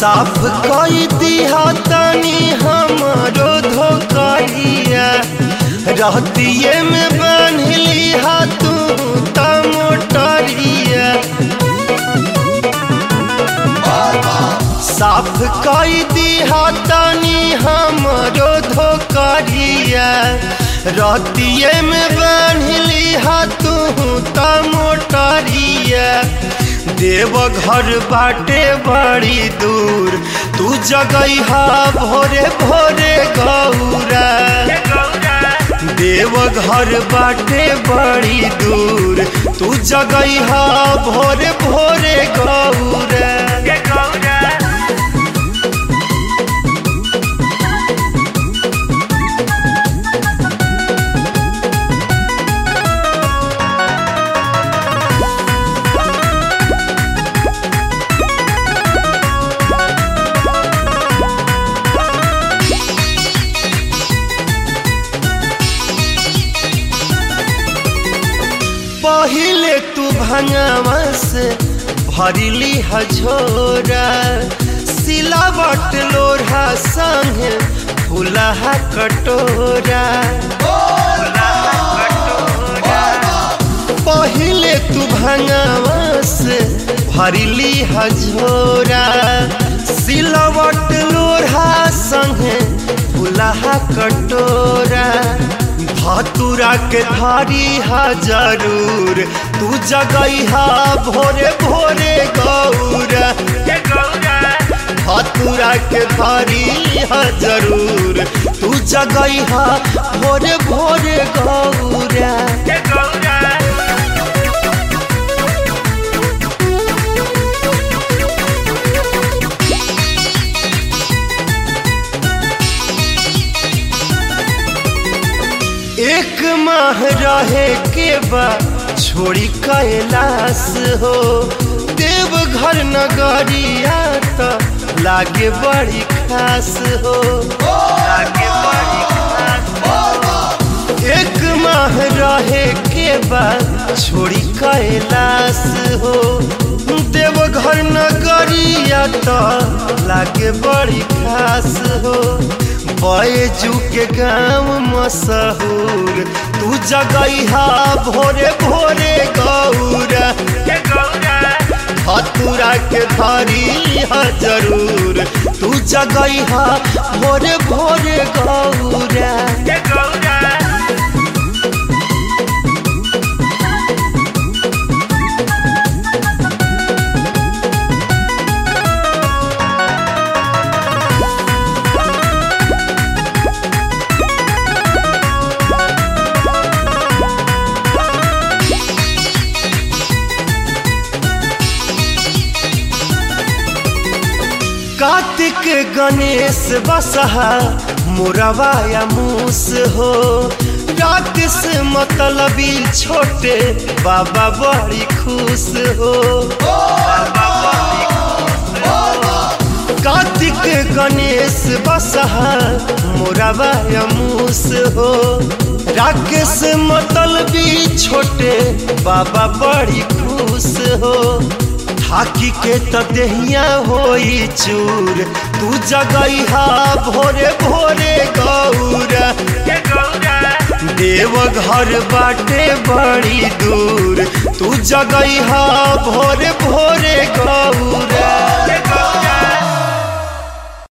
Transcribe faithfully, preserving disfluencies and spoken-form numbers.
साफ कई दिहा तनी हमारो धोकरिया रहतिये में बांधली हा तू त मोटरिया साफ कई दिहा तनी हमारो धोकरिया रहतिये में बांधली हा तू त मोटरिया देव घर बाटे बड़ी दूर तू जगैहा भोरे भोरे गौरा देव घर बाटे बड़ी दूर तू जगैहा भोरे भोरे गौरा पहिले तू भंगवा से भरिली हझोरा सिलावट लोढ़ा संगे फुलहा कटोरा पहिले तू भंगवा से भरिली हझोरा सिलावट लोढ़ा संगे फुलहा कटोरा धतुरा के धारी हा जरूर तू जगैहा भोरे भोरे गौरा धतुरा के धारी हा जरूर तू जगैहा भोरे भोरे गौरा एक माह रहे के बाद छोड़ी कैलाश हो देव घर नगरिया तो लागे बड़ी खास हो लागे बड़ी खास एक माह रहे के बाद छोड़ी कैलाश हो देव घर नगरिया तो लागे बड़ी खास हो बैजू के गाँव मशहूर तू जगैहा भोरे भोरे गौरा धतुरा के धारी हा जरूर तू जगैहा भोरे भोरे गौरा कार्तिक गणेश बसहा मुरवा या मूस हो राकेश मतलबी छोटे बाबा बड़ी खुश हो कार्तिक गणेश बसहा मुरवा या मूस हो राकेश मतलबी छोटे बाबा बड़ी खुश हो थाकी के त देहिया होई चूर तू जगैहा भोरे भोरे गौरा देव घर बाटे बड़ी दूर तू जगैहा भोरे भोरे गौरा।